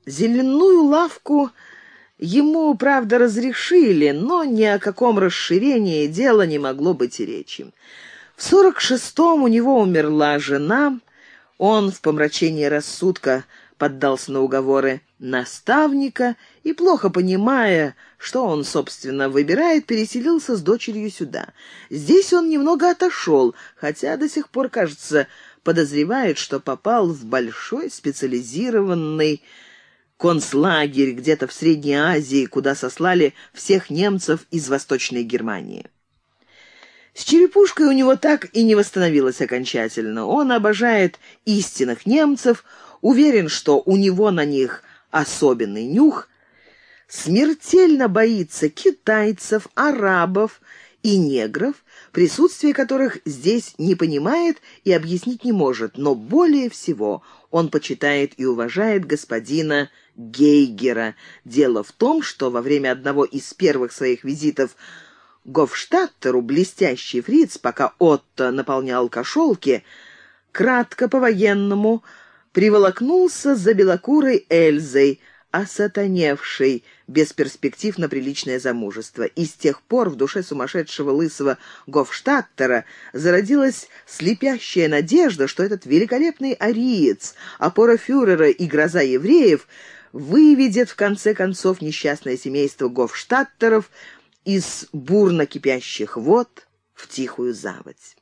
Земляную лавку ему, правда, разрешили, но ни о каком расширении дела не могло быть и речи. В 46-м у него умерла жена, он в помрачении рассудка поддался на уговоры наставника и, плохо понимая, что он, собственно, выбирает, переселился с дочерью сюда. Здесь он немного отошел, хотя до сих пор, кажется, подозревает, что попал в большой специализированный концлагерь где-то в Средней Азии, куда сослали всех немцев из Восточной Германии. С черепушкой у него так и не восстановилось окончательно. Он обожает истинных немцев, уверен, что у него на них особенный нюх, смертельно боится китайцев, арабов и негров, присутствие которых здесь не понимает и объяснить не может, но более всего он почитает и уважает господина Гейгера. Дело в том, что во время одного из первых своих визитов Гофштадтеру блестящий фриц, пока Отто наполнял кошелки, кратко по-военному приволокнулся за белокурой Эльзой, осатаневшей, без перспектив на приличное замужество. И с тех пор в душе сумасшедшего лысого Гофштадтера зародилась слепящая надежда, что этот великолепный ариец, опора фюрера и гроза евреев, выведет в конце концов несчастное семейство Гофштадтеров из бурно кипящих вод в тихую заводь.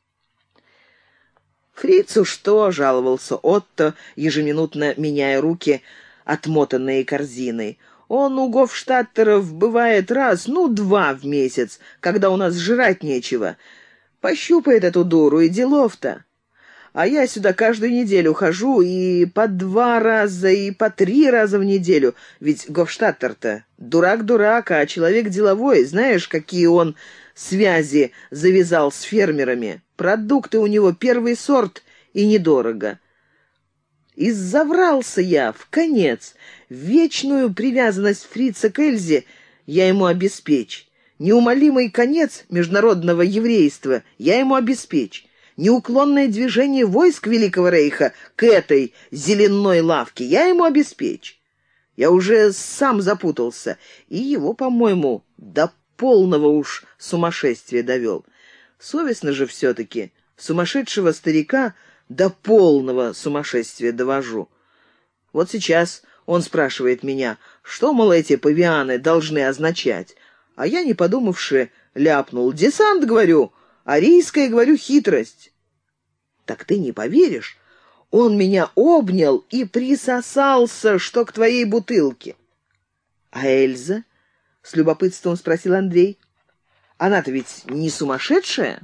«Фрицу что?» — жаловался Отто, ежеминутно меняя руки, отмотанные корзиной. «Он у Гофштадтеров бывает раз, два в месяц, когда у нас жрать нечего. Пощупает эту дуру, и делов-то. А я сюда каждую неделю хожу, и по 2 раза, и по 3 раза в неделю. Ведь Гофштадтер-то дурак, а человек деловой. Знаешь, какие он связи завязал с фермерами? Продукты у него первый сорт и недорого. И заврался я в конец. Вечную привязанность фрица к Эльзе я ему обеспечь. Неумолимый конец международного еврейства я ему обеспечь. Неуклонное движение войск Великого Рейха к этой зеленой лавке я ему обеспечь. Я уже сам запутался, и его, по-моему, до полного уж сумасшествия довел. Совестно же все-таки, сумасшедшего старика до полного сумасшествия довожу. Вот сейчас он спрашивает меня, что, мол, эти павианы должны означать. А я, не подумавши, ляпнул: «Десант, говорю, арийская, говорю, хитрость». Так ты не поверишь, он меня обнял и присосался, что к твоей бутылке. — А Эльза? — с любопытством спросил Андрей. — Она-то ведь не сумасшедшая?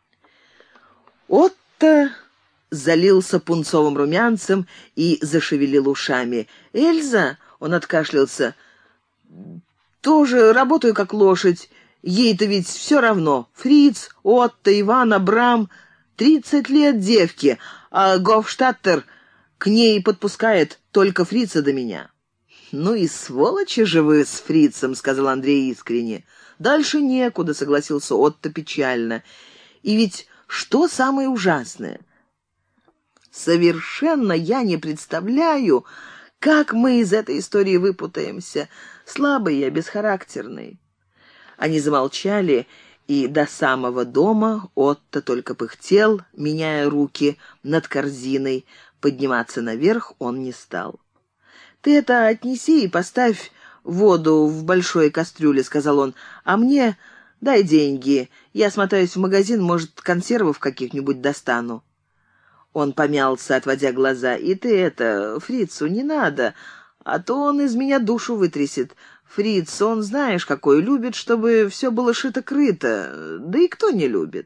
Отто залился пунцовым румянцем и зашевелил ушами. — Эльза, — он откашлялся, — тоже работаю как лошадь. Ей-то ведь все равно. Фриц, Отто, Иван, Абрам... 30 лет девке, а Гофштадтер к ней подпускает только фрица до меня». «Ну и сволочи же вы с фрицем», — сказал Андрей искренне. «Дальше некуда», — согласился Отто печально. «И ведь что самое ужасное? Совершенно я не представляю, как мы из этой истории выпутаемся. Слабый я, бесхарактерный». Они замолчали, и до самого дома Отто только пыхтел, меняя руки над корзиной. Подниматься наверх он не стал. «Ты это отнеси и поставь воду в большой кастрюле», — сказал он, — «а мне дай деньги. Я смотаюсь в магазин, может, консервов каких-нибудь достану». Он помялся, отводя глаза. «И ты это, фрицу не надо, а то он из меня душу вытрясет. Фриц, он, знаешь, какой, любит, чтобы все было шито-крыто, да и кто не любит».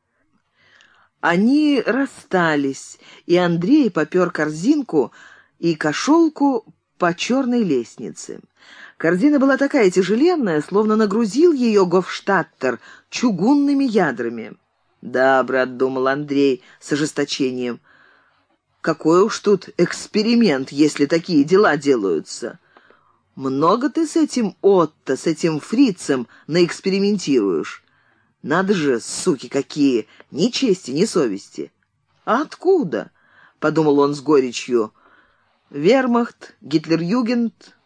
Они расстались, и Андрей попер корзинку и кошелку по черной лестнице. Корзина была такая тяжеленная, словно нагрузил ее Гофштадтер чугунными ядрами. «Да, брат», — думал Андрей с ожесточением, — «какой уж тут эксперимент, если такие дела делаются». Много ты с этим Отто, с этим фрицем наэкспериментируешь. Надо же, суки какие, ни чести, ни совести. А откуда? — подумал он с горечью. Вермахт, Гитлер-Югент